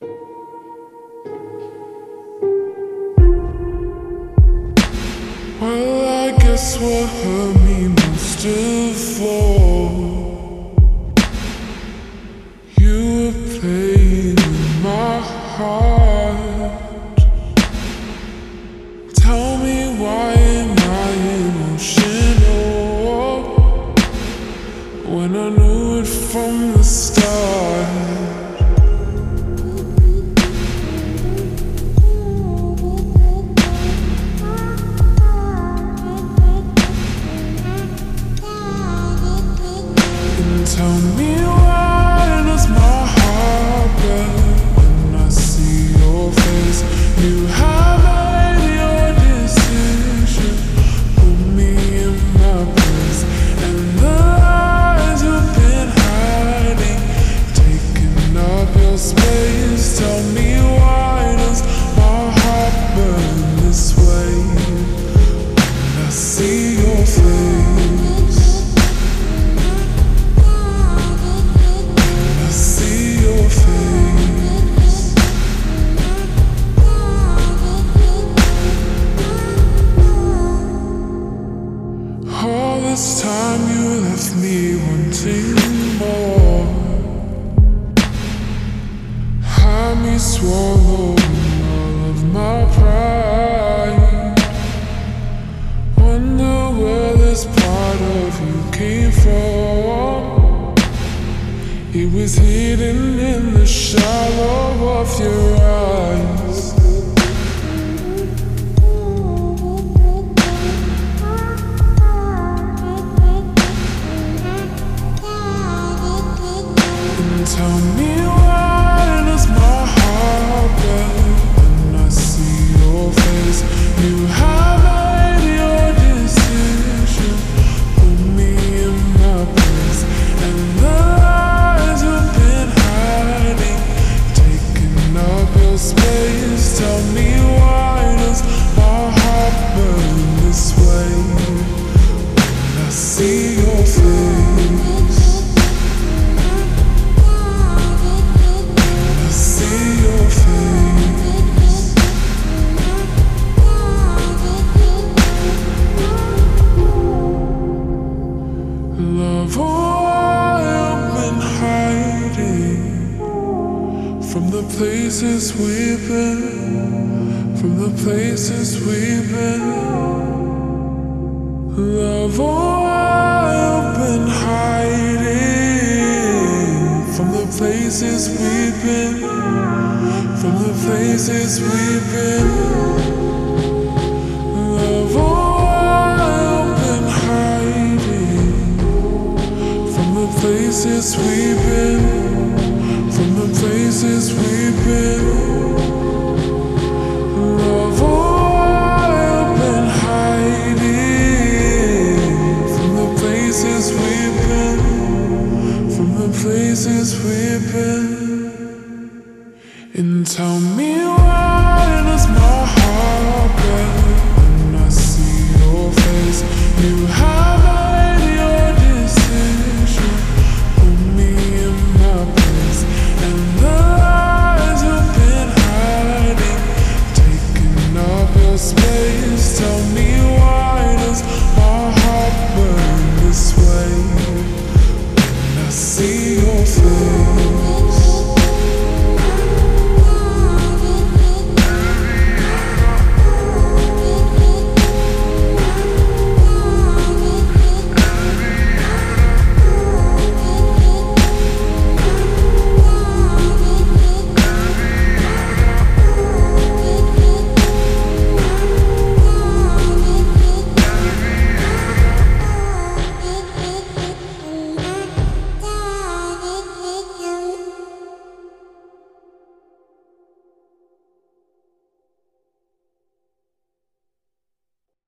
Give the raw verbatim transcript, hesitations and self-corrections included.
Well, I guess what hurt me most of all, you were playing in my heart. Tell me, why am I emotional when I knew it from the start? Tell me, why does my heart break when I see your face? You have made your decision, put me in my place, and the lies you've been hiding, taking up your space. Tell me, why does my heart burn this way when I see your face? All this time you left me wanting more, had me swallowing all of my pride. Wonder where this part of you came from. It was hidden in the shallow of your eyes. Tell me, why does my heart break when I see your face? You have made your decision, put me in my place, and the lies you've been hiding, taking up your space. Tell me, why does my heart burn this way when I see your face? Love, oh, I've been hiding from the places we've been, from the places we've been. Love, oh, I've been hiding from the places we've been, from the places we've been. Love, oh, places we've been, from the places we've been. Love, oh, I've been hiding from the places we've been, from the places we've been. And tell me,